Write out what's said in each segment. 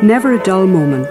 Never a dull moment.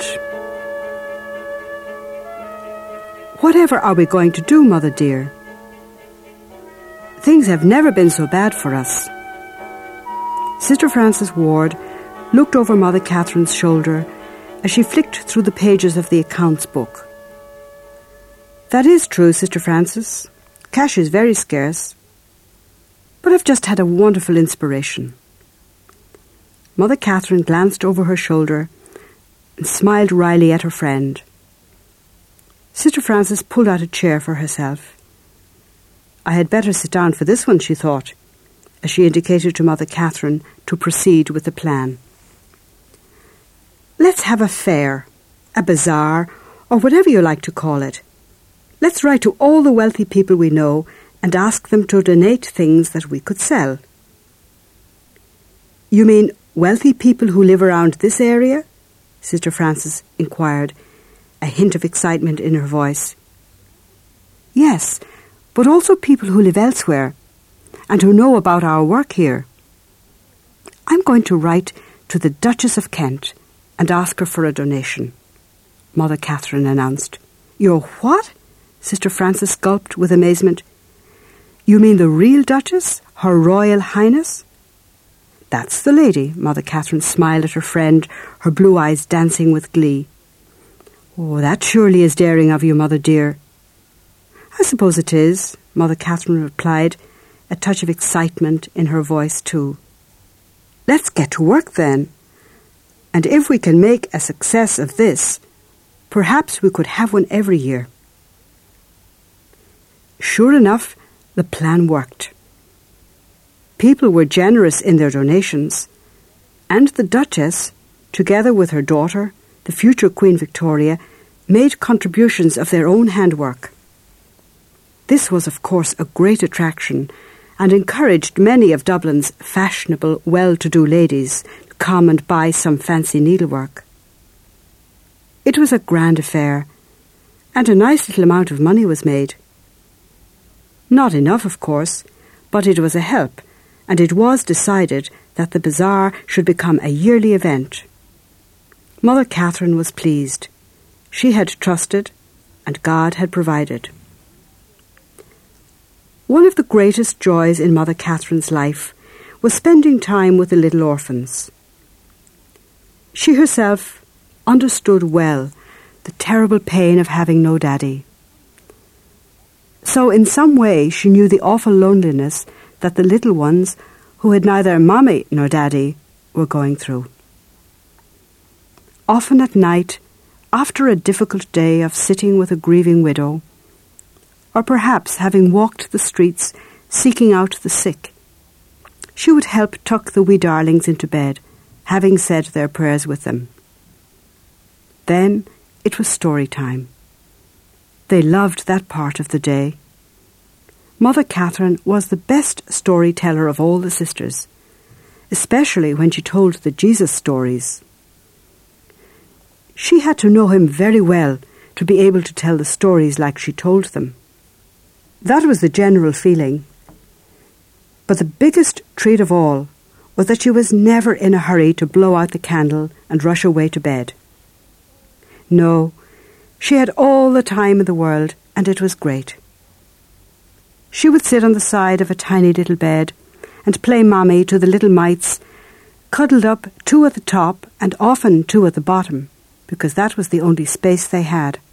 Whatever are we going to do, Mother dear? Things have never been so bad for us. Sister Frances Ward looked over Mother Catherine's shoulder as she flicked through the pages of the accounts book. That is true, Sister Frances. Cash is very scarce. But I've just had a wonderful inspiration. Mother Catherine glanced over her shoulder and smiled wryly at her friend. Sister Frances pulled out a chair for herself. I had better sit down for this one, she thought, as she indicated to Mother Catherine to proceed with the plan. Let's have a fair, a bazaar, or whatever you like to call it. Let's write to all the wealthy people we know and ask them to donate things that we could sell. You mean wealthy people who live around this area? Sister Frances inquired, a hint of excitement in her voice. Yes, but also people who live elsewhere and who know about our work here. I'm going to write to the Duchess of Kent and ask her for a donation, Mother Catherine announced. Your what? Sister Frances gulped with amazement. You mean the real Duchess, Her Royal Highness? That's the lady, Mother Catherine smiled at her friend, her blue eyes dancing with glee. Oh, that surely is daring of you, Mother dear. I suppose it is, Mother Catherine replied, a touch of excitement in her voice too. Let's get to work then. And if we can make a success of this, perhaps we could have one every year. Sure enough, the plan worked. People were generous in their donations, and the Duchess, together with her daughter, the future Queen Victoria, made contributions of their own handwork. This was, of course, a great attraction and encouraged many of Dublin's fashionable, well-to-do ladies to come and buy some fancy needlework. It was a grand affair, and a nice little amount of money was made. Not enough, of course, but it was a help, and it was decided that the bazaar should become a yearly event. Mother Catherine was pleased. She had trusted, and God had provided. One of the greatest joys in Mother Catherine's life was spending time with the little orphans. She herself understood well the terrible pain of having no daddy. So in some way she knew the awful loneliness that the little ones, who had neither mommy nor daddy, were going through. Often at night, after a difficult day of sitting with a grieving widow, or perhaps having walked the streets seeking out the sick, she would help tuck the wee darlings into bed, having said their prayers with them. Then it was story time. They loved that part of the day. Mother Catherine was the best storyteller of all the sisters, especially when she told the Jesus stories. She had to know him very well to be able to tell the stories like she told them. That was the general feeling. But the biggest treat of all was that she was never in a hurry to blow out the candle and rush away to bed. No, she had all the time in the world, and it was great. She would sit on the side of a tiny little bed and play mommy to the little mites, cuddled up 2 at the top and often 2 at the bottom, because that was the only space they had.